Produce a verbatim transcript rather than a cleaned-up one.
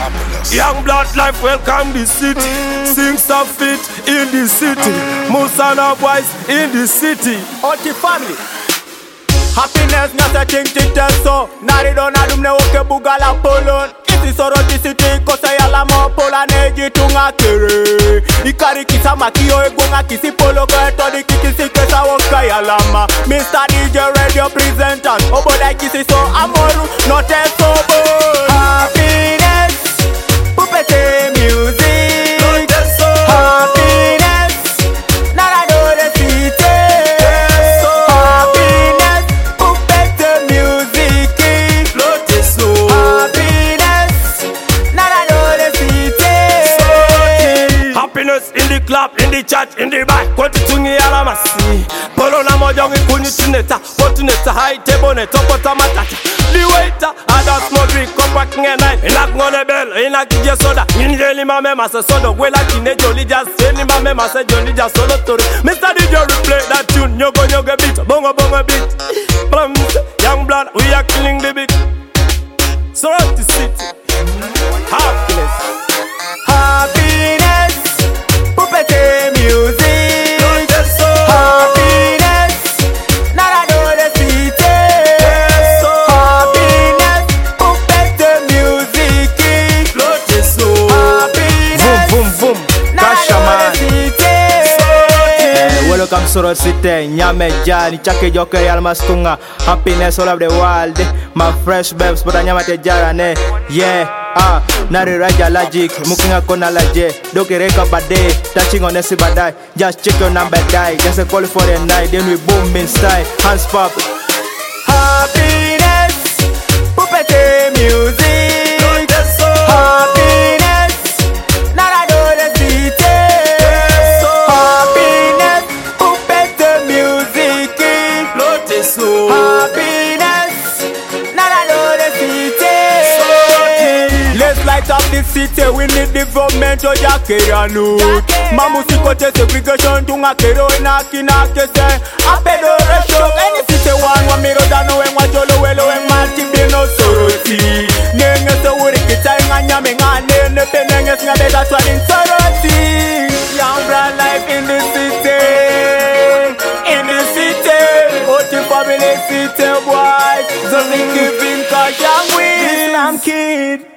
Happiness. Young blood life welcome the city. Mm. Sings of fit in the city. Musana boys in the city. Oti family. Happiness not a thing to tell so. Nari don adum ne woke bugala polon. Isi soro di city kosa yala mo pola neji tunga kere. Ikari kisa makio egonga kisi polo ko eto di kisi kesa woka yala ma. Mister D J radio presenter. Oboda kisi so amoru not a sobo. Happiness, pupete music. Not a so. Happiness, nara do the city. Happiness, pupete music. Not a so. Happiness, nara do the city. Happiness in the club, in the church, in the bar. Kwati tungi yala masi. Polo na mojongi kuni tuneta. Potuneta high table ne topota matata. The waiter, I don't smoke drink, come back in a night. In a gonna bell, in a kija soda. In jelly mame masa soda. Well like in a jolly just any mame masa jolly just solo story. Mister D J replay that tune, nyogo nyogo beat, bongo bongo beat. Plums, young blood, we are killing the beat. Surround the city. Happiness. Happiness, pupete music. Not a so. Happiness, nara do the city. Happiness, pupete music. Not a so. Happiness, Boom, boom, boom. nara Kasha do man. the city. Welcome Sorot City, Nyame Jani, Chake Joke Almastunga, happiness all of the world. My fresh babes, but I nyamate jarane. Yeah, ah, Nari Raja Logic, Mukinga Kona Laje, Doki Reka Bade, touching on Nesi Badai, just check your number die, just a call for the night, then we boom in style, hands pop. Happiness, pupete music. Not a so. Happiness, nara do the city. Happiness, pupete music. Not a so. Happiness, nara do the city. Let's light up the city. We need development to jake ya nude. Mamusiko te segregation tunga kero ina kina kese. Apedoration. Any city one wa miro dano en wa jolo welo en mati bino soroti. Nenge se wuri kita nga nyame nga nene penenge singa beta swalin soroti. Young brand life in the city. In the city. Oti family city boys. Zoni kivin ka young we. Islam kid.